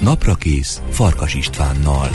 Naprakész Farkas Istvánnal.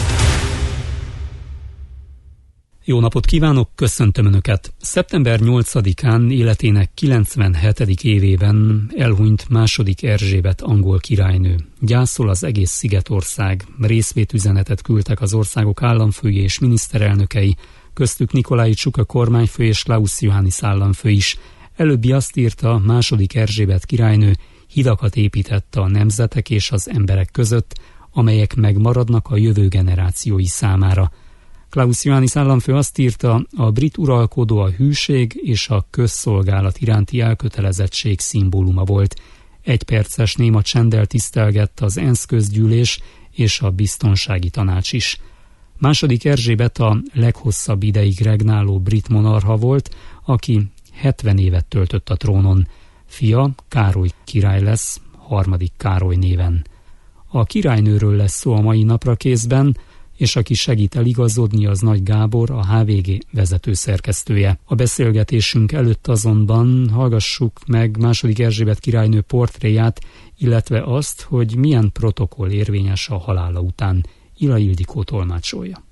Jó napot kívánok, köszöntöm Önöket! Szeptember 8-án életének 97. évében elhunyt II. Erzsébet angol királynő. Gyászol az egész Szigetország. Részvétüzenetet küldtek az országok államfői és miniszterelnökei, köztük Nikolai Csuka kormányfő és Klaus Johannis államfő is. Előbbi azt írta, II. Erzsébet királynő hidakat épített a nemzetek és az emberek között, amelyek megmaradnak a jövő generációi számára. Klaus Johannis államfő azt írta, a brit uralkodó a hűség és a közszolgálat iránti elkötelezettség szimbóluma volt. 1 perces néma csenddel tisztelgett az ENSZ közgyűlés és a biztonsági tanács is. II. Erzsébet a leghosszabb ideig regnáló brit monarcha volt, aki 70 évet töltött a trónon. Fia Károly király lesz, 3. Károly néven. A királynőről lesz szó a mai Naprakészben, és aki segít eligazodni, az Nagy Gábor, a HVG vezető szerkesztője. A beszélgetésünk előtt azonban hallgassuk meg II. Erzsébet királynő portréját, illetve azt, hogy milyen protokoll érvényes a halála után. Ila Ildikó tolmácsolja.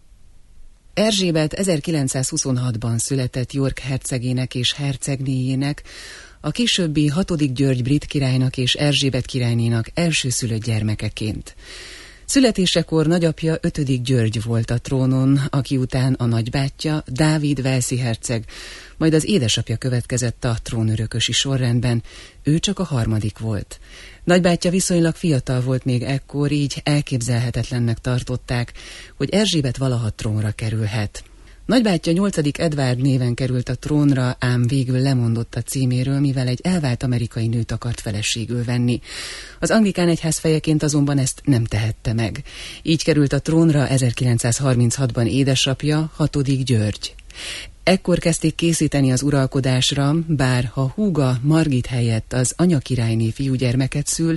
Erzsébet 1926-ban született York hercegének és hercegnéjének, a későbbi 6. György brit királynak és Erzsébet királynénak elsőszülött gyermekeként. Születésekor nagyapja 5. György volt a trónon, aki után a nagybátyja, Dávid walesi herceg, majd az édesapja következett a trónörökösi sorrendben, ő csak a 3. volt. Nagybátyja viszonylag fiatal volt még ekkor, így elképzelhetetlennek tartották, hogy Erzsébet valaha trónra kerülhet. Nagybátyja 8. Edward néven került a trónra, ám végül lemondott a címéről, mivel egy elvált amerikai nőt akart feleségül venni. Az anglikán egyház fejeként azonban ezt nem tehette meg. Így került a trónra 1936-ban édesapja, 6. György. Ekkor kezdték készíteni az uralkodásra, bár ha húga Margit helyett az anyakirályné fiúgyermeket szül,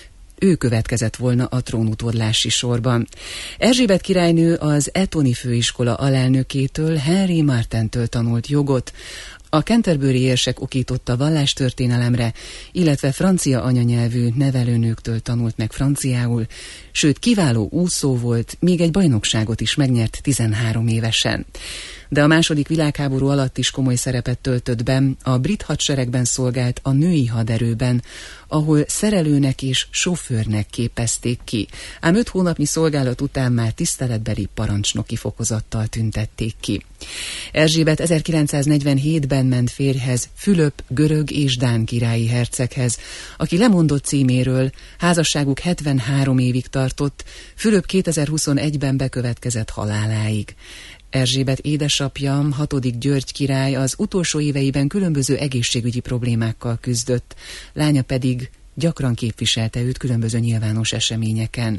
ő következett volna a trónutódlási sorban. Erzsébet királynő az Etoni főiskola alelnökétől, Henry Martentől tanult jogot, a Canterbury érsek okította vallástörténelemre, illetve francia anyanyelvű nevelőnőktől tanult meg franciául, sőt kiváló úszó volt, még egy bajnokságot is megnyert 13 évesen. De a II. Világháború alatt is komoly szerepet töltött be, a brit hadseregben szolgált a női haderőben, ahol szerelőnek és sofőrnek képezték ki, ám 5 hónapnyi szolgálat után már tiszteletbeli parancsnoki fokozattal tüntették ki. Erzsébet 1947-ben ment férjhez, Fülöp görög és dán királyi herceghez, aki lemondott címéről, házasságuk 73 évig tartott, Fülöp 2021-ben bekövetkezett haláláig. Erzsébet édesapja, 6. György király az utolsó éveiben különböző egészségügyi problémákkal küzdött, lánya pedig gyakran képviselte őt különböző nyilvános eseményeken.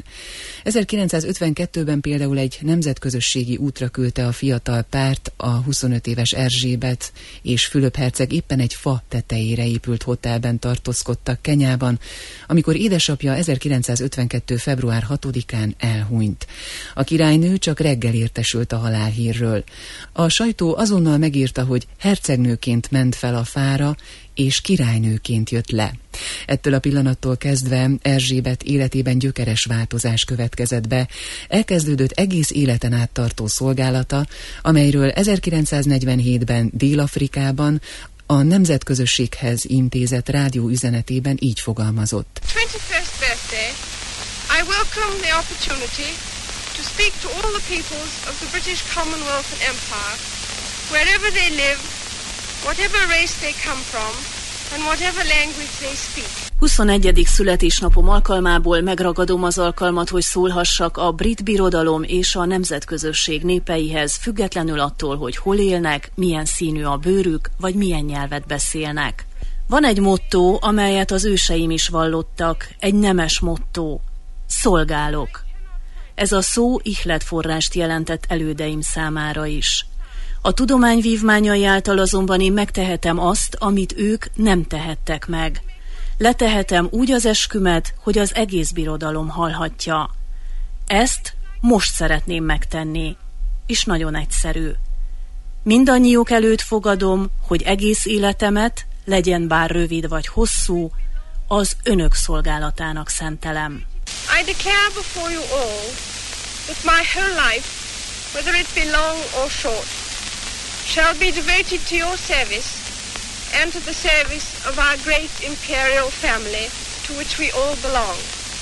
1952-ben például egy nemzetközösségi útra küldte a fiatal párt, a 25 éves Erzsébet és Fülöp herceg éppen egy fa tetejére épült hotelben tartózkodtak Kenyában, amikor édesapja 1952. február 6-án elhunyt. A királynő csak reggel értesült a halálhírről. A sajtó azonnal megírta, hogy hercegnőként ment fel a fára, és királynőként jött le. Ettől a pillanattól kezdve Erzsébet életében gyökeres változás következett be. Elkezdődött egész életen át tartó szolgálata, amelyről 1947-ben Dél-Afrikában a nemzetközösséghez intézett rádióüzenetében így fogalmazott. 21st birthday, I welcome the opportunity to speak to all the peoples of the British Commonwealth and Empire, wherever they live, whatever race they come from, and whatever language they speak. 21. születésnapom alkalmából megragadom az alkalmat, hogy szólhassak a brit birodalom és a nemzetközösség népeihez, függetlenül attól, hogy hol élnek, milyen színű a bőrük, vagy milyen nyelvet beszélnek. Van egy motto, amelyet az őseim is vallottak, egy nemes motto: szolgálok. Ez a szó ihletforrást jelentett elődeim számára is. A tudomány vívmányai által azonban én megtehetem azt, amit ők nem tehettek meg. Letehetem úgy az eskümet, hogy az egész birodalom hallhatja. Ezt most szeretném megtenni, és nagyon egyszerű. Mindannyiuk előtt fogadom, hogy egész életemet, legyen bár rövid vagy hosszú, az önök szolgálatának szentelem. I declare before you all that my whole life, whether it be long or short, shall be devoted to your service and to the service of our great imperial family, to which we all belong.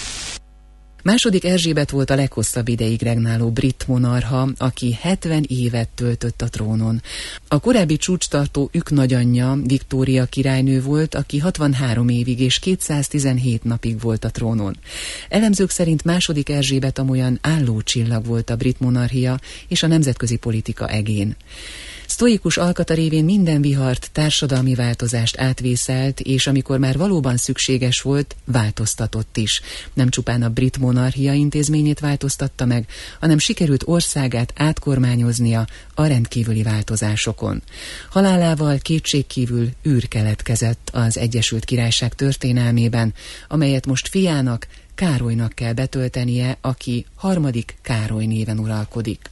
Második Erzsébet volt a leghosszabb ideig regnáló brit monarcha, aki 70 évet töltött a trónon. A korábbi csúcstartó nagyanyja Viktória királynő volt, aki 63 évig és 217 napig volt a trónon. Elemzők szerint második Erzsébet amolyan állócsillag volt a brit monarchia és a nemzetközi politika egén. Sztoikus alkata révén minden vihart, társadalmi változást átvészelt, és amikor már valóban szükséges volt, változtatott is. Nem csupán a brit monarchia intézményét változtatta meg, hanem sikerült országát átkormányoznia a rendkívüli változásokon. Halálával kétségkívül űr keletkezett az Egyesült Királyság történelmében, amelyet most fiának, Károlynak kell betöltenie, aki harmadik Károly néven uralkodik.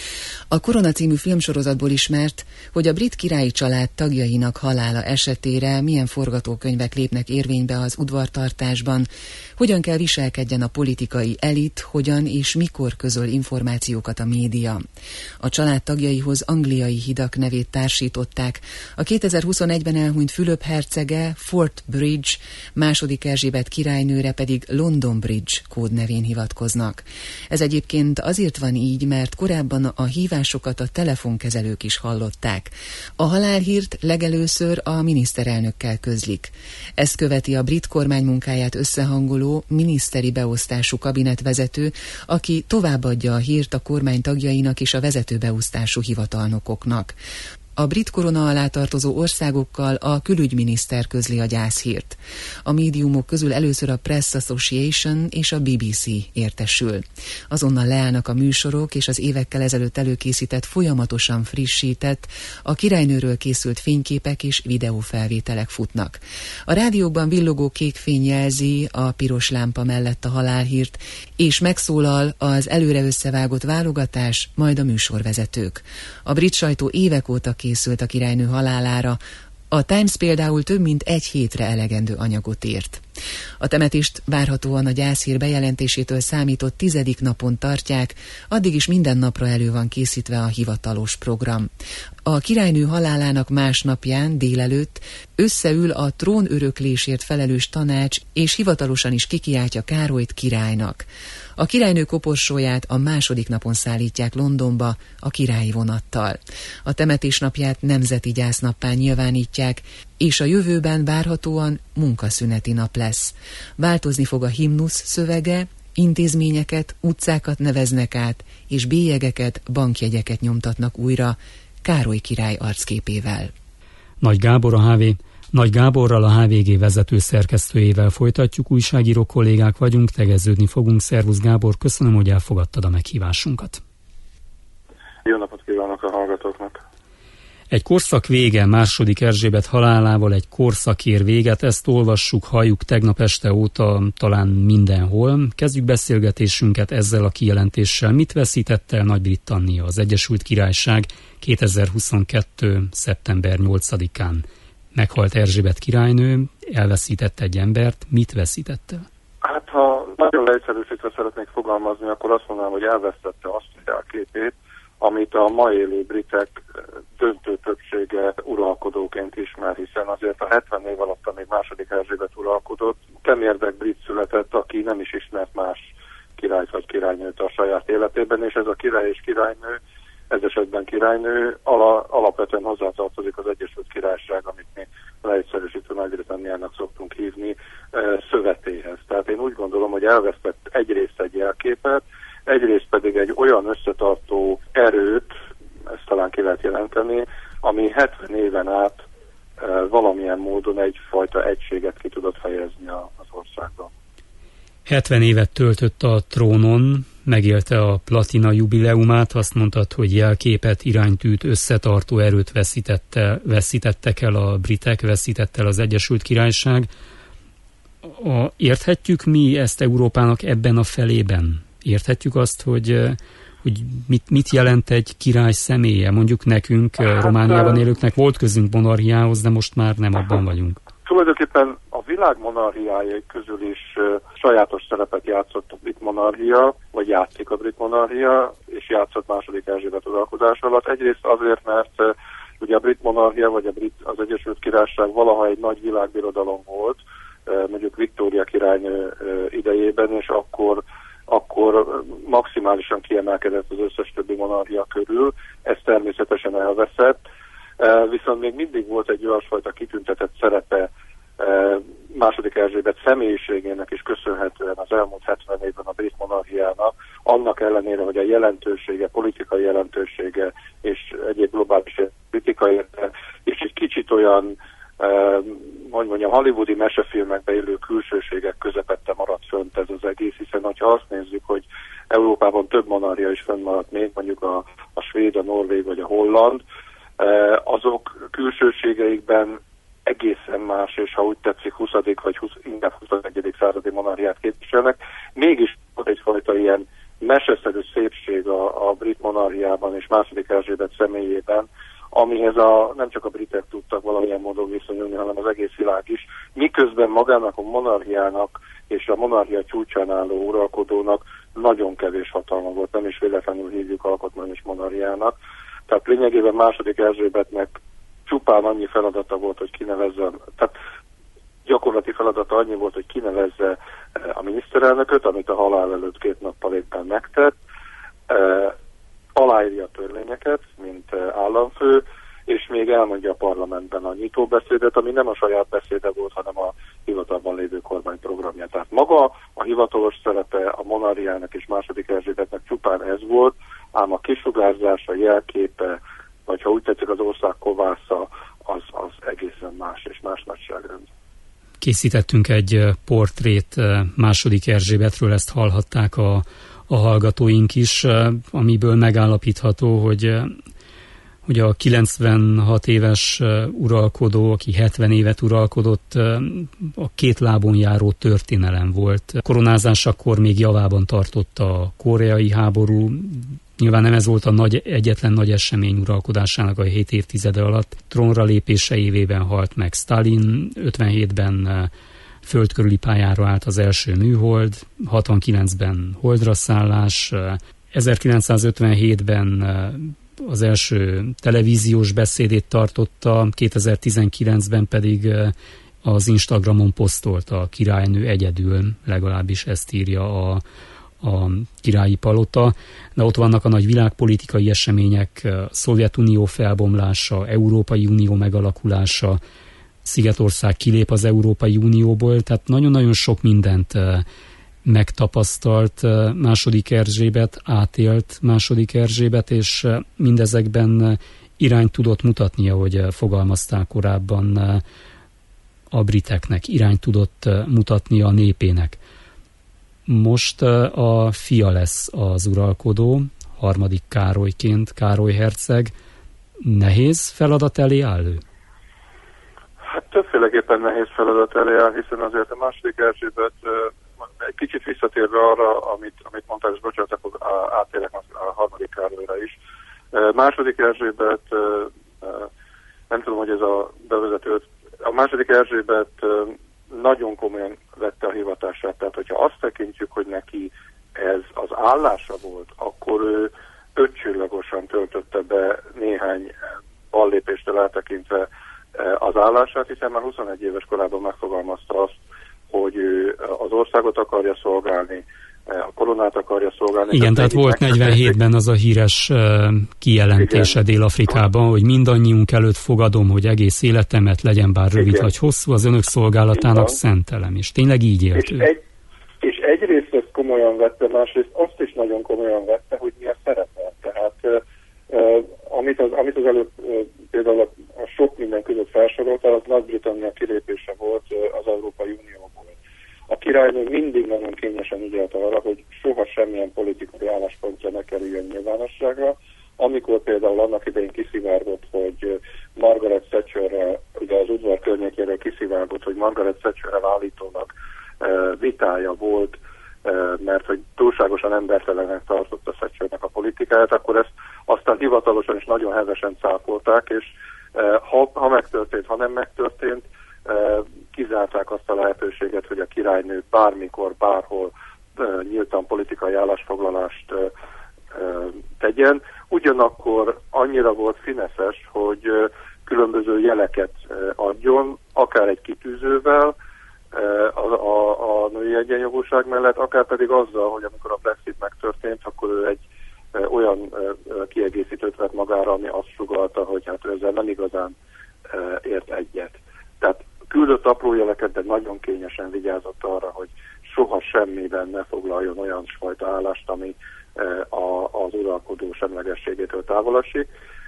A Korona című filmsorozatból ismert, hogy a brit királyi család tagjainak halála esetére milyen forgatókönyvek lépnek érvénybe az udvartartásban, hogyan kell viselkedjen a politikai elit, hogyan és mikor közöl információkat a média. A család tagjaihoz angliai hidak nevét társították, a 2021-ben elhunyt Fülöp hercege Fort Bridge, második Erzsébet királynőre pedig London Bridge kódnevén hivatkoznak. Ez egyébként azért van így, mert korábban a hívásokat a telefonkezelők is hallották. A halálhírt legelőször a miniszterelnökkel közlik. Ezt követi a brit kormány munkáját összehangoló miniszteri beosztású kabinetvezető, aki továbbadja a hírt a kormány tagjainak és a vezető beosztású hivatalnokoknak. A brit korona alá tartozó országokkal a külügyminiszter közli a gyászhírt. A médiumok közül először a Press Association és a BBC értesül. Azonnal leállnak a műsorok, és az évekkel ezelőtt előkészített, folyamatosan frissített, a királynőről készült fényképek és videófelvételek futnak. A rádiókban villogó kék fény jelzi a piros lámpa mellett a halálhírt, és megszólal az előre összevágott válogatás, majd a műsorvezetők. A brit sajtó évek óta készült a királynő halálára, a Times például több mint egy hétre elegendő anyagot írt. A temetést várhatóan a gyászhír bejelentésétől számított 10. napon tartják, addig is minden napra elő van készítve a hivatalos program. A királynő halálának másnapján délelőtt összeül a trónöröklésért felelős tanács, és hivatalosan is kikiáltja Károlyt királynak. A királynő koporsóját a második napon szállítják Londonba a királyi vonattal. A temetés napját nemzeti gyásznappá nyilvánítják, és a jövőben várhatóan munkaszüneti nap lesz. Változni fog a himnusz szövege, intézményeket, utcákat neveznek át, és bélyegeket, bankjegyeket nyomtatnak újra Károly király arcképével. Nagy Gáborral, a HVG vezető szerkesztőjével folytatjuk, újságíró kollégák vagyunk, tegeződni fogunk. Szervusz Gábor, köszönöm, hogy elfogadtad a meghívásunkat. Jó napot kívánok a hallgatóknak! Egy korszak vége, második Erzsébet halálával egy korszak ér véget, ezt olvassuk, halljuk tegnap este óta talán mindenhol. Kezdjük beszélgetésünket ezzel a kijelentéssel. Mit veszített el Nagy-Britannia, az Egyesült Királyság 2022. szeptember 8-án? Meghalt Erzsébet királynő, elveszített egy embert, mit veszített el? Hát ha nagyon leegyszerűsítve szeretnék fogalmazni, akkor azt mondanám, hogy elvesztette azt a jelképét, amit a ma élő britek döntő többsége uralkodóként ismer, hiszen azért a 70 év alatt, amíg második Erzsébet uralkodott, temérdek brit született, aki nem is ismert más királyt vagy királynőt a saját életében, és ez a király és királynő, ez esetben királynő alapvetően hozzátartozik az Egyesült Királyság, amit mi leegyszerűsítő Nagy-Britanniának szoktunk hívni, szövetéhez. Tehát én úgy gondolom, hogy elvesztett egyrészt egy jelképet, egyrészt pedig egy olyan összetartó erőt, ezt talán ki lehet jelenteni, ami 70 éven át valamilyen módon egyfajta egységet ki tudott fejezni az országban. 70 évet töltött a trónon, megélte a platina jubileumát, azt mondtad, hogy jelképet, iránytűt, összetartó erőt veszítettek el a britek, veszített el az Egyesült Királyság. Érthetjük mi ezt Európának ebben a felében? Érthetjük azt, hogy mit jelent egy király személye? Mondjuk nekünk, Romániában élőknek volt közünk monarchiához, de most már nem abban vagyunk. Tulajdonképpen a világ monarchiái közül is sajátos szerepet játszott a brit monarchia, vagy játszik a brit monarchia, és játszott második Erzsébet uralkodása alatt. Egyrészt azért, mert ugye a brit monarchia, vagy az Egyesült Királyság valaha egy nagy világbirodalom volt, mondjuk Viktória királynő idejében, és akkor maximálisan kiemelkedett az összes többi monarchia körül. Ez természetesen elveszett, viszont még mindig volt egy olyasfajta kitüntetett szerepe második Erzsébet személyiségének is köszönhetően az elmúlt 70 évben a brit monarchiának, annak ellenére, hogy a jelentősége, politikai jelentősége és egyéb globális politikai, és egy kicsit olyan, hogy mondjam, hollywoodi mesefilmekbe élő külsőségek közepette maradt fönt ez az egész, hiszen ha azt nézzük, hogy Európában több monarchia is fönnmaradt még, mondjuk a svéd, a norvég vagy a holland, azok külsőségeikben egészen más, és ha úgy tetszik 20. vagy inkább 21. századi monarchiát képviselnek. Mégis volt egyfajta ilyen meseszerű szépség a brit monarchiában és második Erzsébet személyében, amihez nem csak a britek tudtak valamilyen módon viszonyulni, hanem az egész világ is. Miközben magának a monarchiának és a monarchia csúcsán álló uralkodónak nagyon kevés hatalma volt, nem is véletlenül hívjuk alkotmányos monarchiának. Tehát lényegében második Erzsébetnek csupán annyi feladata volt, hogy kinevezze, tehát gyakorlati feladata annyi volt, hogy kinevezze a miniszterelnököt, amit a halál előtt 2 nappal éppen megtett, aláírja a törvényeket, mint államfő, és még elmondja a parlamentben a nyitóbeszédet, ami nem a saját beszéde volt, hanem a hivatalban lévő kormány programja. Tehát maga a hivatalos szerepe a monarchiának és második Erzsébetnek csupán ez volt, ám a kisugárzása, jelképe, vagy ha úgy tetszik az ország kovásza, az egészen más és más nagyságrend. Készítettünk egy portrét második Erzsébetről, ezt hallhatták a hallgatóink is, amiből megállapítható, hogy a 96 éves uralkodó, aki 70 évet uralkodott, a 2 lábon járó történelem volt. Koronázásakor még javában tartotta a koreai háború. Nyilván nem ez volt a egyetlen nagy esemény uralkodásának a 7 évtizede alatt. Trónra lépése évében halt meg Stalin, 57-ben földkörüli pályára állt az első műhold, 69-ben holdra szállás, 1957-ben az első televíziós beszédét tartotta, 2019-ben pedig az Instagramon posztolta a királynő egyedül, legalábbis ezt írja a királyi palota, de ott vannak a nagy világpolitikai események, Szovjetunió felbomlása, Európai Unió megalakulása, Szigetország kilép az Európai Unióból, tehát nagyon-nagyon sok mindent megtapasztalt második Erzsébet, átélt második Erzsébet, és mindezekben irányt tudott mutatni, ahogy fogalmazták korábban a briteknek, irányt tudott mutatni a népének. Most a fia lesz az uralkodó, 3. Károlyként, Károly herceg. Nehéz feladat elé áll ő? Hát többféleképpen nehéz feladat elé áll, hiszen azért a második Erzsébet, egy kicsit visszatérve arra, amit mondtál, és bocsánat, akkor átérek a 3. Károlyra is. Második Erzsébet, nem tudom, hogy ez a bevezető, a második Erzsébet nagyon komolyan vette a hivatását, tehát hogyha azt tekintjük, hogy neki ez az állása volt, akkor ő 5 csillagosan töltötte be néhány ballépéstől eltekintve az állását, hiszen már 21 éves korában megfogalmazta azt, hogy ő az országot akarja szolgálni, a koronát akarja szolgálni. Igen, tehát volt 47-ben az a híres kijelentése Dél-Afrikában, hogy mindannyiunk előtt fogadom, hogy egész életemet, legyen bár rövid vagy hosszú, az önök szolgálatának szentelem, és tényleg így élt ő. És egyrészt ezt komolyan vette, másrészt azt is nagyon komolyan vette, hogy mi a szerepe. Tehát amit az előbb például a sok minden között felsoroltál, az Nagy-Britannia kilépése volt az Európai Unióból. A királynő mindig nagyon kényesen ügyelt arra, hogy soha semmilyen politikai álláspontja ne kerüljön nyilvánosságra. Amikor például annak idején kiszivárgott, hogy Margaret Thatcherrel, ugye az udvar környékéről kiszivárgott, hogy Margaret Thatcherrel állítólag vitája volt, mert hogy túlságosan embertelenek tartotta Thatchernek a politikáját, akkor ezt aztán hivatalosan is nagyon hevesen cáfolták, és ha megtörtént, ha nem megtörtént, kizárták azt a lehetőséget, hogy a királynő bármikor, bárhol nyíltan politikai állásfoglalást tegyen. Ugyanakkor annyira volt fineszes, hogy különböző jeleket adjon, akár egy kitűzővel a női egyenjogúság mellett, akár pedig azzal, hogy amikor a Brexit megtörtént, akkor ő egy olyan kiegészítőt vett magára, ami azt sugallta, hogy hát ő ezzel nem igazán ért egyet. Tehát küldött apró jeleket, de nagyon kényesen vigyázott arra, hogy soha semmiben ne foglaljon olyan fajta állást, ami az uralkodó semlegességétől távol esik.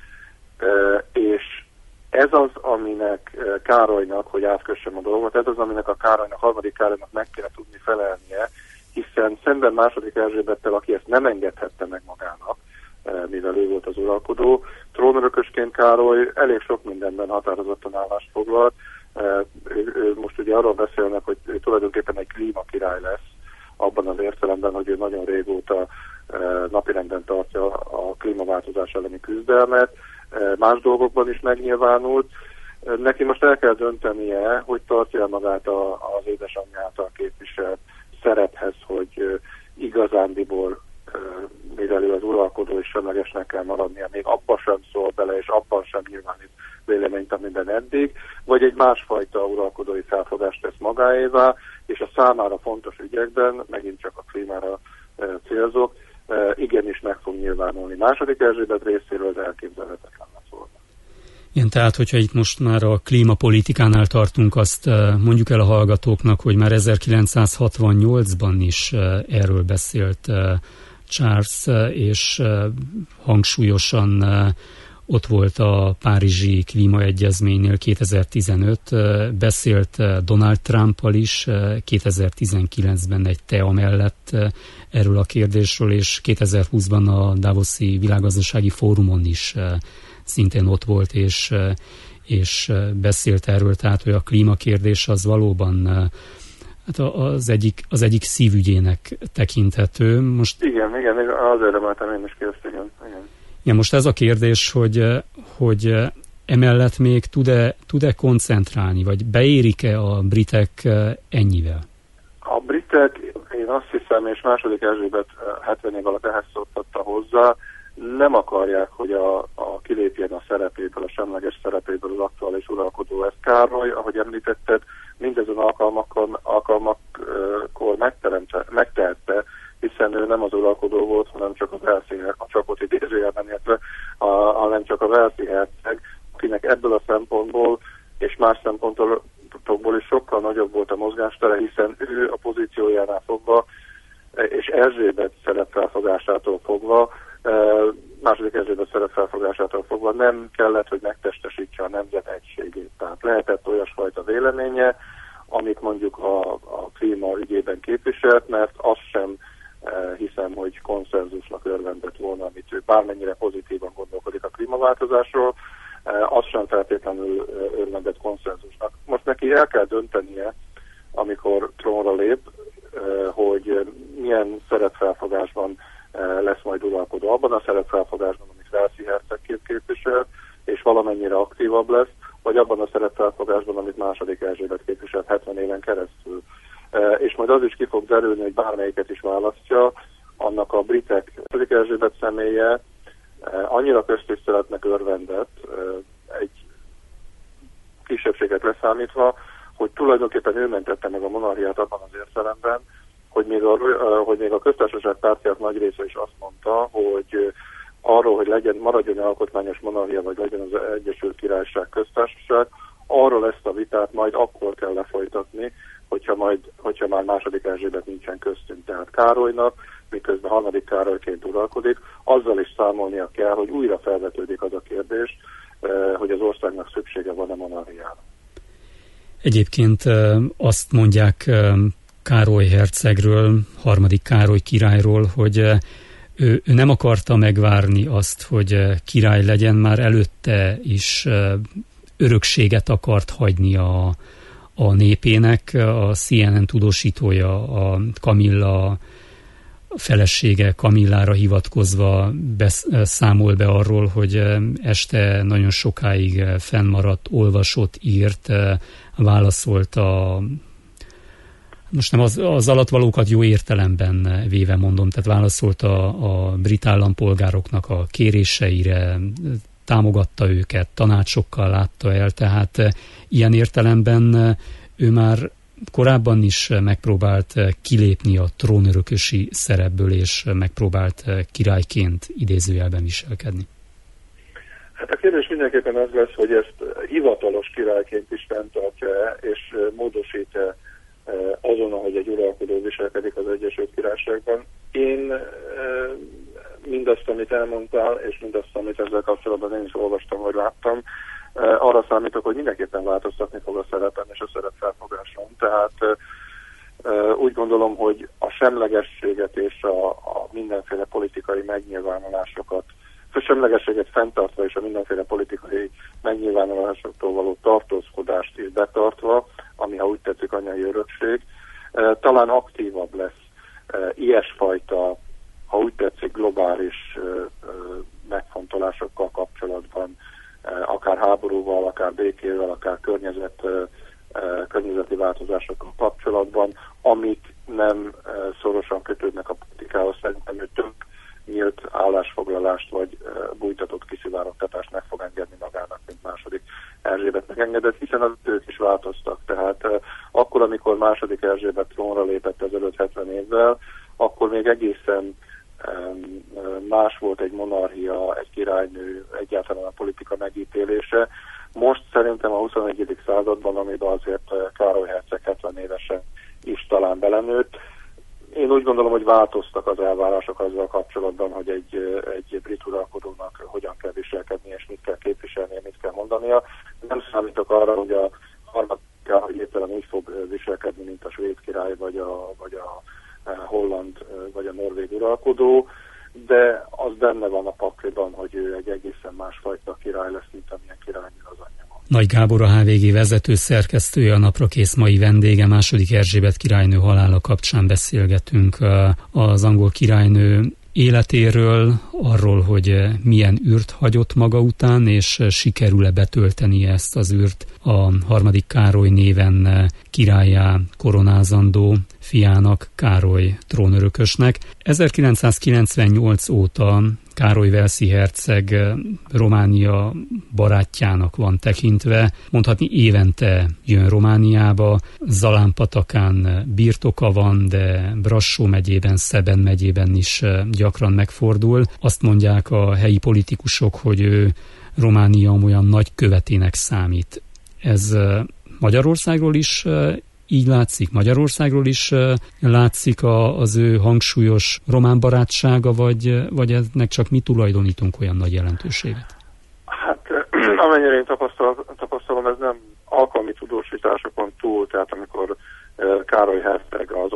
És ez az, aminek Károlynak, hogy átkössem a dolgot, ez az, aminek a Károlynak, harmadik Károlynak meg kell tudni felelnie, hiszen szemben második Erzsébettel, aki ezt nem engedhette meg magának, mivel ő volt az uralkodó, trónörökösként Károly elég sok mindenben határozottan állást foglalt. Most ugye arról beszélnek, hogy ő tulajdonképpen egy klímakirály lesz, abban az értelemben, hogy ő nagyon régóta napirenden tartja a klímaváltozás elleni küzdelmet, más dolgokban is megnyilvánult. Neki most el kell döntenie, hogy tartja magát az édesanyja által képviselt szerephez, hogy igazándiból, mivel ő az uralkodó és semlegesnek kell maradnia, még abban sem szól bele, és abban sem nyilvánít véleményt, amiben eddig, vagy egy másfajta uralkodói felfogást tesz magáévá, és a számára fontos ügyekben, megint csak a klímára célzok, igenis meg fog nyilvánulni. Második Erzsébet részéről az elképzelhetetlen lesz volna. Igen, tehát, hogyha itt most már a klímapolitikánál tartunk, azt mondjuk el a hallgatóknak, hogy már 1968-ban is erről beszélt Charles, és hangsúlyosan ott volt a Párizsi Klímaegyezménynél 2015, beszélt Donald Trumpal is 2019-ben egy TEA mellett erről a kérdésről, és 2020-ban a Davoszi Világgazdasági Fórumon is szintén ott volt, és beszélt erről, tehát hogy a klímakérdés az valóban hát az egyik szívügyének tekinthető. Most... Igen, azért emeltem én is ki ezt, igen. Ja, most ez a kérdés, hogy emellett még tud-e koncentrálni, vagy beérik-e a britek ennyivel? A britek, én azt hiszem, és második Erzsébet 70 év alatt ehhez szoktatta hozzá, nem akarják, hogy a kilépjen a szerepéből, a semleges szerepéből az aktuális uralkodó. Ez Károly, ahogy említetted, mindezen alkalmakkor megtehette, hiszen ő nem az uralkodó volt, hanem csak az Velszi, a csapot idézőjelben értve, hanem csak a Velszi herceg, akinek ebből a szempontból és más szempontból is sokkal nagyobb volt a mozgástere, hiszen ő a pozíciójánál fogva és Erzsébet szerepfelfogásától fogva, második Erzsébet szerepfelfogásától fogva nem kellett, hogy megtestesítse a nemzet egységét. Tehát lehetett olyasfajta véleménye, amit mondjuk a klíma ügyében képviselt, mert azt sem hiszem, hogy konszenzusnak örvendett volna, amit ő bármennyire pozitívan gondolkodik a klímaváltozásról, az sem feltétlenül örvendett konszenzusnak. Most neki el kell döntenie, amikor trónra lép, hogy milyen szerepfelfogásban lesz majd uralkodó. Abban a szerepfelfogásban, amit Velszi hercegként képvisel, és valamennyire aktívabb lesz, vagy abban a szerepfelfogásban, amit második Erzsébet képviselt 70 éven keresztül. És majd az is ki fog derülni, hogy bármelyiket is választja, annak a britek második Erzsébet személye annyira köztiszteletnek örvendett, egy kisebbséget leszámítva, hogy tulajdonképpen ő mentette meg a monarchiát abban az értelemben, hogy még a köztársaság pártjának nagy része is azt mondta, hogy arról, hogy maradjon alkotmányos monarchia, vagy legyen az Egyesült Királyság köztársaság, arról ezt a vitát majd akkor kell lefolytatni, hogyha már második Erzsébet nincsen köztünk. Tehát Károlynak, miközben harmadik Károlyként uralkodik, azzal is számolnia kell, hogy újra felvetődik az a kérdés, hogy az országnak szüksége van-e monarchiára. Egyébként azt mondják Károly hercegről, harmadik Károly királyról, hogy ő nem akarta megvárni azt, hogy király legyen, már előtte is örökséget akart hagyni a népének. A CNN tudósítója, a Camilla felesége Kamillára hivatkozva számol be arról, hogy este nagyon sokáig fennmaradt, olvasott, írt, válaszolt most nem az alattvalókat jó értelemben véve mondom, tehát válaszolt a brit állampolgároknak a kéréseire, támogatta őket, tanácsokkal látta el, tehát ilyen értelemben ő már korábban is megpróbált kilépni a trónörökösi szerepből, és megpróbált királyként idézőjelben viselkedni. Hát a kérdés mindenképpen az lesz, hogy ezt hivatalos királyként is fenntartja-e, és módosít-e azon, ahogy egy uralkodó viselkedik az Egyesült Királyságban. Én mindazt, amit elmondtál, és mindazt, amit ezzel kapcsolatban én is olvastam, vagy láttam, arra számítok, hogy mindenképpen változtatni fog a szerepen és a szerepfelfogáson. Tehát úgy gondolom, hogy a semlegességet és a mindenféle politikai megnyilvánulásokat, a semlegességet fenntartva és a mindenféle politikai megnyilvánulásoktól való tartózkodást is betartva, ami, ha úgy tetszik, anyai örökség, talán aktívabb lesz ilyesfajta, ha úgy tetszik, globális megfontolásokkal kapcsolatban, akár háborúval, akár békével, akár környezeti változásokkal kapcsolatban, amik nem szorosan kötődnek a politikához. Szerintem ő több nyílt állásfoglalást vagy bújtatott kiszivárogtatást meg fog engedni magának, mint második Erzsébet megengedett, hiszen az ők is változtak. Tehát akkor, amikor második Erzsébet trónra lépett ezelőtt 70 évvel, akkor még egészen más volt egy monarchia, egy királynő, egyáltalán a politika megítélése. Most szerintem a 21. században, amiben azért Károly herceg 70 évesen is talán belenőtt, én úgy gondolom, hogy változtak az elvárások azzal kapcsolatban, hogy egy brit uralkodónak hogyan kell viselkedni, és mit kell képviselnie, mit kell mondania. Nem számítok arra, hogy a harmadik Károly éppen úgy fog viselkedni, mint a svéd király, vagy a holland, vagy a norvég uralkodó, de az benne van a pakliban, hogy ő egy egészen másfajta király lesz, mint amilyen királynő az anyja. Nagy Gábor, a HVG vezető szerkesztője, a Naprakész mai vendége. Második Erzsébet királynő halála kapcsán beszélgetünk az angol királynő életéről, arról, hogy milyen űrt hagyott maga után, és sikerül-e betöltenie ezt az űrt a harmadik Károly néven királlyá koronázandó fiának, Károly trónörökösnek. 1998 óta Károly walesi herceg Románia barátjának van tekintve. Mondhatni évente jön Romániába, Zalán-patakán birtoka van, de Brassó megyében, Szeben megyében is gyakran megfordul. Azt mondják a helyi politikusok, hogy ő Románia olyan nagy követének számít. Ez Magyarországról is így látszik? Magyarországról is látszik az ő hangsúlyos román barátsága, vagy ennek csak mi tulajdonítunk olyan nagy jelentőséget? Hát amennyire én tapasztalom, ez nem alkalmi tudósításokon túl, tehát amikor Károly herceg az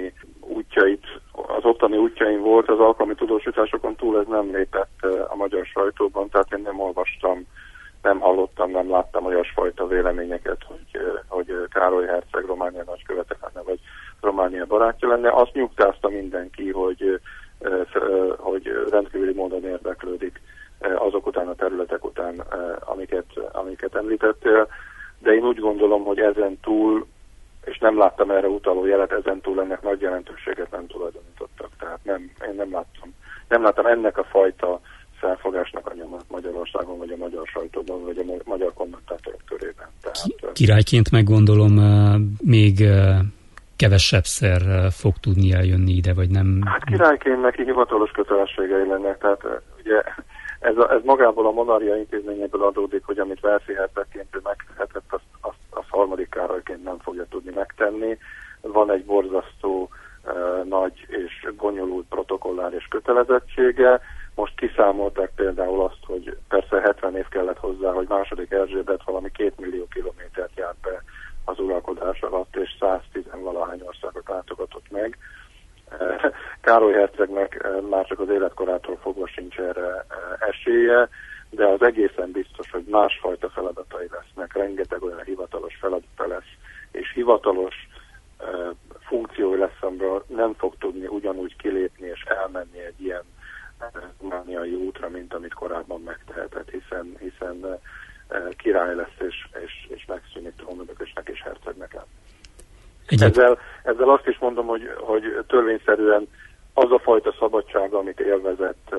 ottani útjain volt, az alkalmi tudósításokon túl ez nem lépett a magyar sajtóban, tehát én nem olvastam, nem hallottam, nem láttam olyasfajta véleményeket, hogy Károly herceg Románia nagykövete lenne, vagy Románia barátja lenne. Azt nyugtázta mindenki, hogy rendkívüli módon érdeklődik azok után a területek után, amiket említettél, de én úgy gondolom, hogy ezen túl, és nem láttam erre utaló jelet, ezen túl ennek nagy jelentőséget nem tulajdonítottak. Tehát én nem láttam ennek a fajta felfogásnak a nyomát Magyarországon, vagy a magyar sajtóban, vagy a magyar kommentátorok körében. Tehát, királyként meggondolom, még kevesebbszer fog tudni eljönni ide, vagy nem? Hát királyként neki hivatalos kötelességei lennek, tehát ugye ez magából a monarchia intézményéből adódik, hogy amit walesi hercegként ő megtehetett, azt harmadik Károlyként nem fogja tudni megtenni. Van egy borzasztó nagy és bonyolult protokolláris kötelezettsége. Most kiszámolták például azt, hogy persze 70 év kellett hozzá, hogy második Erzsébet valami 2 millió kilométert járt be az uralkodás alatt, és 110-valahány országot látogatott meg. Károly hercegnek már csak az életkorától fogva sincs erre esélye, de az egészen biztos, hogy másfajta feladatai lesznek, rengeteg olyan hivatalos feladata lesz, és hivatalos funkciói lesz, amiről nem fog tudni ugyanúgy kilépni és elmenni egy ilyen tudományai útra, mint amit korábban megtehetett, hiszen király lesz és megszűnik trónörökösnek és hercegnek lenni. Ezzel azt is mondom, hogy törvényszerűen az a fajta szabadság, amit élvezett,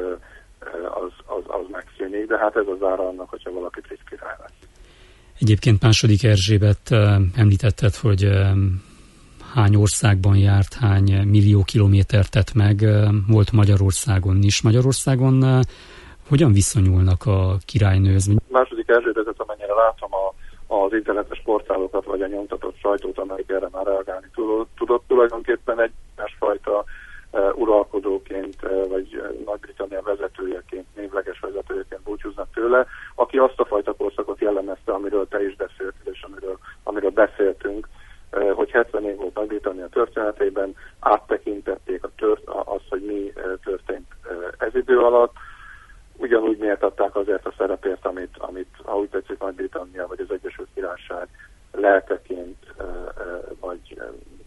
az megszűnik, de hát ez az ára annak, hogyha valaki brit király lesz. Egyébként második Erzsébet említetted, hogy hány országban járt, hány millió kilométert tett meg, volt Magyarországon is. Magyarországon hogyan viszonyulnak a királynőhöz? Második Erzsébetet, amennyire látom az internetes portálokat, vagy a nyomtatott sajtót, amelyik erre már reagálni tudott, tulajdonképpen egy másfajta uralkodóként, vagy Nagy-Britannia vezetőjeként, névleges vezetőjeként búcsúznak tőle, aki azt a fajta korszakot jellemezte, amiről te is beszéltél, és amiről beszéltünk, hogy 70 év volt Nagy-Britannia történetében, áttekintették azt, hogy mi történt ez idő alatt, ugyanúgy méltatták azért a szerepért, amit ha úgy tetszik, Nagy-Britannia vagy az Egyesült Királyság lelkeként, vagy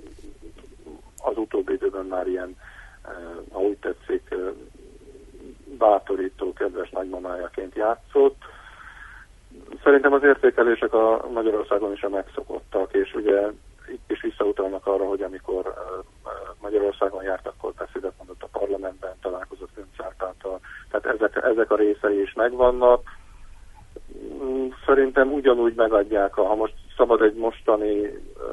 az utóbbi időben már ilyen, ha úgy tetszik, bátorító, kedves nagymamájaként játszott. Szerintem az értékelések a Magyarországon is megszokottak, és ugye itt is visszautalnak arra, hogy amikor Magyarországon járt, akkor beszédet mondott a parlamentben, találkozott Göncz-Árpáddal. Tehát ezek a részei is megvannak. Szerintem ugyanúgy megadják, ha most szabad egy mostani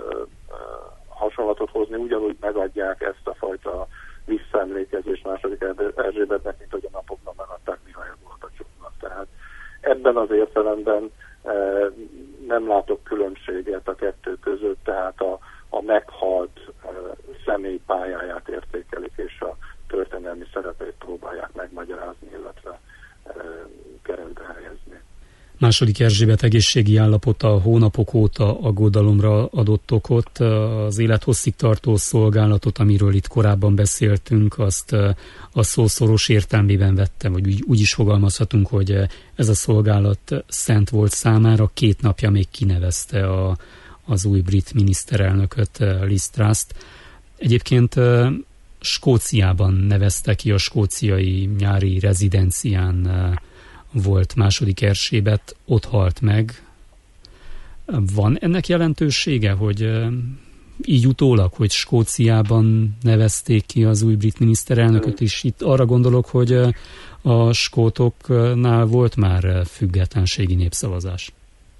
hasonlatot hozni, ugyanúgy megadják ezt a fajta visszaemlékezést második Erzsébetnek, mint hogy a napokban megadták Mihály Gorbacsovnak. Tehát ebben az értelemben nem látok különbséget a kettő között, tehát a meghalt személy pályáját értékelik, és a történelmi szerepét próbálják megmagyarázni, illetve keresztbe helyezni. Második Erzsébet egészségi állapota hónapok óta aggodalomra adott okot. Az élethosszig tartó szolgálatot, amiről itt korábban beszéltünk, azt a szó szoros értelmében vettem, vagy úgy is fogalmazhatunk, hogy ez a szolgálat szent volt számára. 2 napja még kinevezte az új brit miniszterelnököt, Liz Truss-t. Egyébként Skóciában nevezte ki, a skóciai nyári rezidencián volt második Erzsébet, ott halt meg. Van ennek jelentősége, hogy így utólag, hogy Skóciában nevezték ki az új brit miniszterelnököt is? Itt arra gondolok, hogy a skótoknál volt már függetlenségi népszavazás.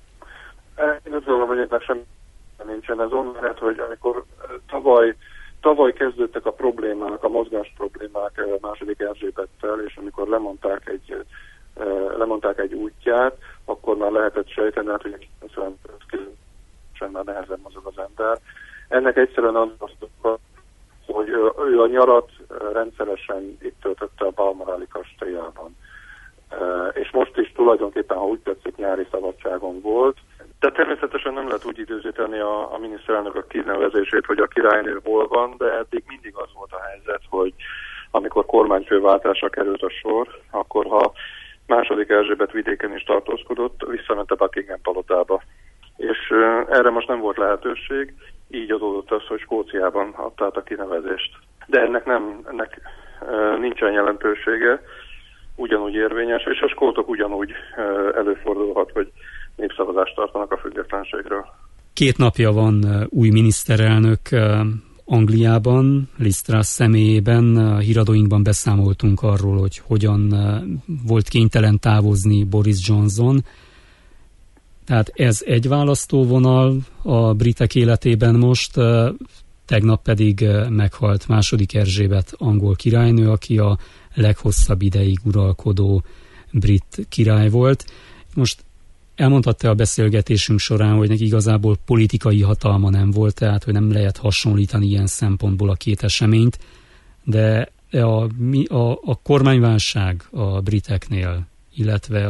Én azt gondolom, hogy ennek sem nincsen. Ez onnan, hogy amikor tavaly kezdődtek a problémák, a mozgás problémák második Erzsébettel, és amikor lemondták egy útját, akkor már lehetett sejteni, hogy 90 már nehezen mozog az ember. Ennek egyszerűen az, hogy ő a nyarat rendszeresen itt töltötte a Balmoráli kastélyában. És most is tulajdonképpen, ha úgy tetszik, nyári szabadságon volt. De természetesen nem lehet úgy időzíteni a miniszterelnök kinevezését, hogy a királynő hol van, de eddig mindig az volt a helyzet, hogy amikor kormányfőváltásra került a sor, akkor ha második Erzsébet vidéken is tartózkodott, visszament a Buckingham palotába. És erre most nem volt lehetőség, így adódott az, hogy Skóciában adta át a kinevezést. De ennek nincsen jelentősége, ugyanúgy érvényes, és a skótok ugyanúgy előfordulhat, hogy népszavazást tartanak a függetlenségről. 2 napja van új miniszterelnök Angliában, Liz Truss személyében. A híradóinkban beszámoltunk arról, hogy hogyan volt kénytelen távozni Boris Johnson. Tehát ez egy választóvonal a britek életében most, tegnap pedig meghalt második Erzsébet angol királynő, aki a leghosszabb ideig uralkodó brit király volt. Most elmondhatta a beszélgetésünk során, hogy neki igazából politikai hatalma nem volt, tehát hogy nem lehet hasonlítani ilyen szempontból a 2 eseményt, de a kormányválság a briteknél, illetve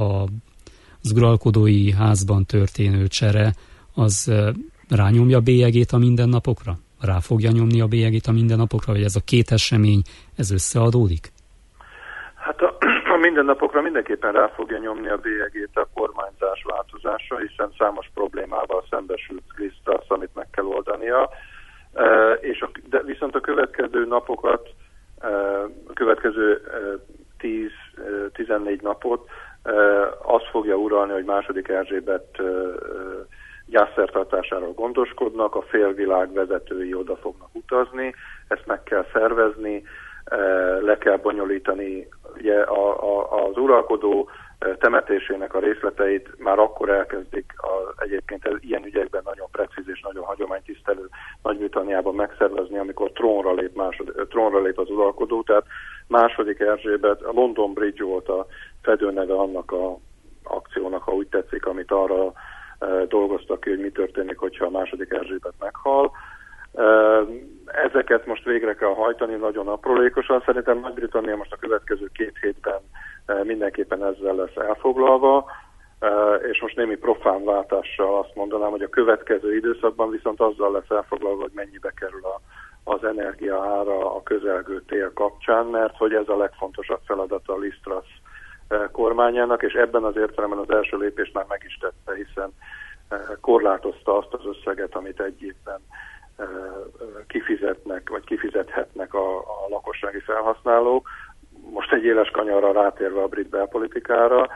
az uralkodói házban történő csere, az rányomja a bélyegét a mindennapokra? Rá fogja nyomni a bélyegét a mindennapokra, vagy ez a 2 esemény, ez összeadódik? Hát a mindennapokra mindenképpen rá fogja nyomni a bélyegét a kormányzás változása, hiszen számos problémával szembesült Liz Truss, amit meg kell oldania. De viszont a következő napokat, a következő 10-14 napot az fogja uralni, hogy második Erzsébet gyászszertartásáról gondoskodnak, a félvilág vezetői oda fognak utazni, ezt meg kell szervezni, le kell bonyolítani. Ugye az uralkodó temetésének a részleteit már akkor elkezdik egyébként ilyen ügyekben nagyon precíz és nagyon hagyománytisztelő Nagy-Britanniában megszervezni, amikor trónra lép az uralkodó. Tehát második Erzsébet, a London Bridge volt a fedőneve annak a akciónak, ha úgy tetszik, amit arra dolgoztak ki, hogy mi történik, hogyha a második Erzsébet meghal. Ezeket most végre kell hajtani nagyon aprólékosan. Szerintem Nagy-Britannia most a következő 2 hétben mindenképpen ezzel lesz elfoglalva, és most némi profán váltással azt mondanám, hogy a következő időszakban viszont azzal lesz elfoglalva, hogy mennyibe kerül az energia ára a közelgő tél kapcsán, mert hogy ez a legfontosabb feladata a Liz Truss kormányának, és ebben az értelemben az első lépést már meg is tette, hiszen korlátozta azt az összeget, amit egy évben kifizetnek, vagy kifizethetnek a lakossági felhasználók. Most egy éles kanyarra rátérve a brit belpolitikára,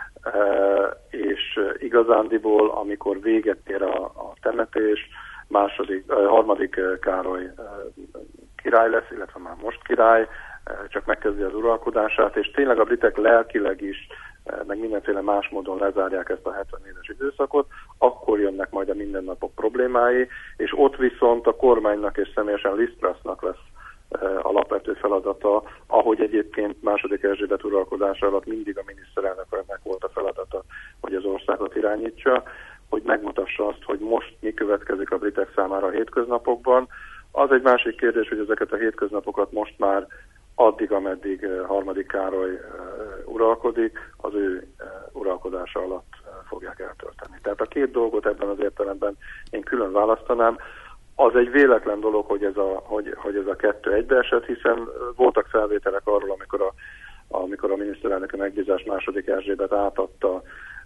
és igazándiból, amikor véget ér a temetés, harmadik Károly király lesz, illetve már most király, csak megkezdi az uralkodását, és tényleg a britek lelkileg is, meg mindenféle más módon lezárják ezt a 70 éves időszakot, akkor jönnek majd a mindennapok problémái, és ott viszont a kormánynak és személyesen Liz Trussnak lesz alapvető feladata, ahogy egyébként második Erzsébet uralkodása alatt mindig a miniszterelnöknek volt a feladata, hogy az országot irányítsa, hogy megmutassa azt, hogy most mi következik a britek számára a hétköznapokban. Az egy másik kérdés, hogy ezeket a hétköznapokat most már addig, ameddig harmadik Károly uralkodik, az ő uralkodása alatt fogják eltölteni. Tehát a 2 dolgot ebben az értelemben én külön választanám. Az egy véletlen dolog, hogy ez a 2 egybeesett, hiszen voltak felvételek arról, amikor a miniszterelnöki megbízást második Erzsébet átadta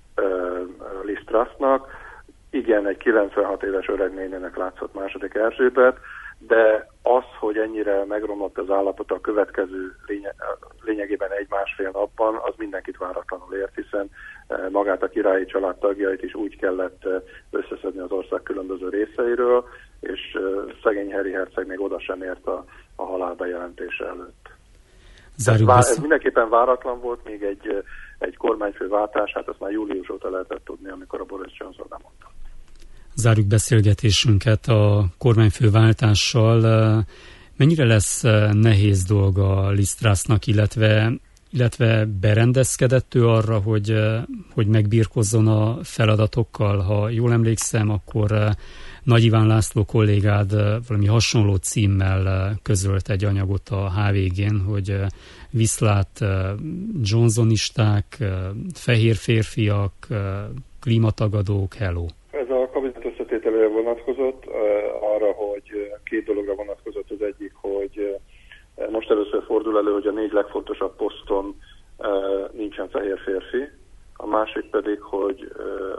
Liz Trussnak. Igen, egy 96 éves öreg nénének látszott második Erzsébet, de az, hogy ennyire megromlott az állapota a következő lényegében 1-1,5 napban, az mindenkit váratlanul ért, hiszen magát a királyi család tagjait is úgy kellett összeszedni az ország különböző részeiről, és szegény Harry herceg még oda sem ért a halál bejelentése előtt. Ez mindenképpen váratlan volt, még egy kormányfőváltás, hát ezt már július óta lehetett tudni, amikor a Boris Johnson bemondta. Zárjuk beszélgetésünket a kormányfőváltással. Mennyire lesz nehéz dolga Liz Trussnak, illetve berendezkedett ő arra, hogy megbirkozzon a feladatokkal? Ha jól emlékszem, akkor Nagy Iván László kollégád valami hasonló címmel közölt egy anyagot a HVG-n, hogy viszlát johnsonisták, fehér férfiak, klímatagadók, hello. Ez a kabinet összetételére vonatkozott, arra, hogy 2 dologra vonatkozott. Az egyik, hogy most először fordul elő, hogy a 4 legfontosabb poszton nincsen fehér férfi. A másik pedig, hogy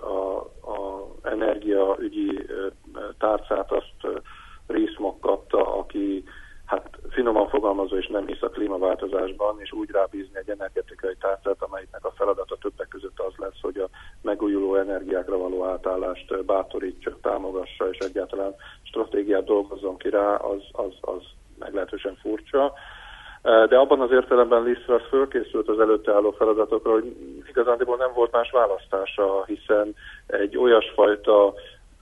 a energiaügyi tárcát azt Rees-Mogg kapta, aki hát finoman fogalmazva és nem hisz a klímaváltozásban, és úgy rábízni egy energetikai tárcát, amelyiknek a feladata többek között az lesz, hogy a megújuló energiákra való átállást bátorítsa, támogassa, és egyáltalán stratégiát dolgozzon ki rá, az meglehetősen furcsa. De abban az értelemben Liz Truss fölkészült az előtte álló feladatokra, hogy igazándiból nem volt más választása, hiszen egy olyasfajta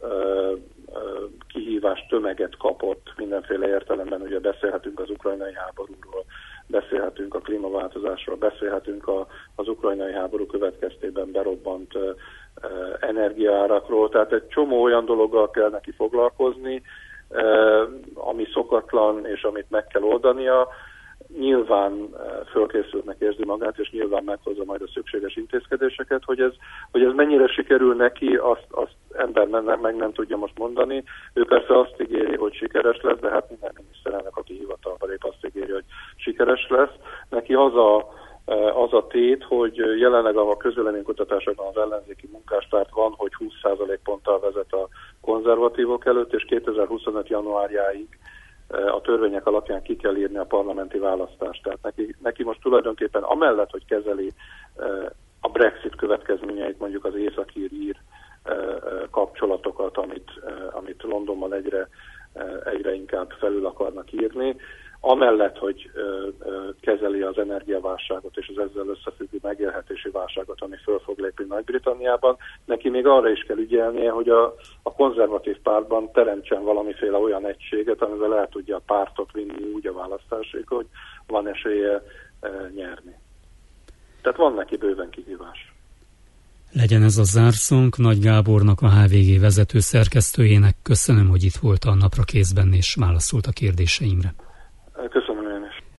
kihívás tömeget kapott mindenféle értelemben, ugye beszélhetünk az ukrajnai háborúról, beszélhetünk a klímaváltozásról, beszélhetünk az ukrajnai háború következtében berobbant energiaárakról, tehát egy csomó olyan dologgal kell neki foglalkozni, ami szokatlan és amit meg kell oldania. Nyilván fölkészültnek érzi magát, és nyilván meghozza majd a szükséges intézkedéseket, hogy ez mennyire sikerül neki, azt ember meg nem tudja most mondani. Ő persze azt ígéri, hogy sikeres lesz, de hát minden miniszterelnök, aki hivatalba lép, azt ígéri, hogy sikeres lesz. Neki az a az a tét, hogy jelenleg a közvéleménykutatásokban az ellenzéki munkáspárt van, hogy 20% ponttal vezet a konzervatívok előtt, és 2025. januárjáig a törvények alapján ki kell írni a parlamenti választást. Tehát neki most tulajdonképpen amellett, hogy kezeli a Brexit következményeit, mondjuk az északír-ír kapcsolatokat, amit Londonban egyre inkább felül akarnak írni, amellett, hogy kezeli az energiaválságot és az ezzel összefüggő megélhetési válságot, ami föl fog lépni Nagy-Britanniában, neki még arra is kell ügyelnie, hogy a konzervatív pártban teremtsen valamiféle olyan egységet, amivel el tudja a pártot vinni úgy a választásig, hogy van esélye nyerni. Tehát van neki bőven kihívás. Legyen ez a zárszónk. Nagy Gábornak, a HVG vezető szerkesztőjének köszönöm, hogy itt volt a Napra Készben és válaszolt a kérdéseimre.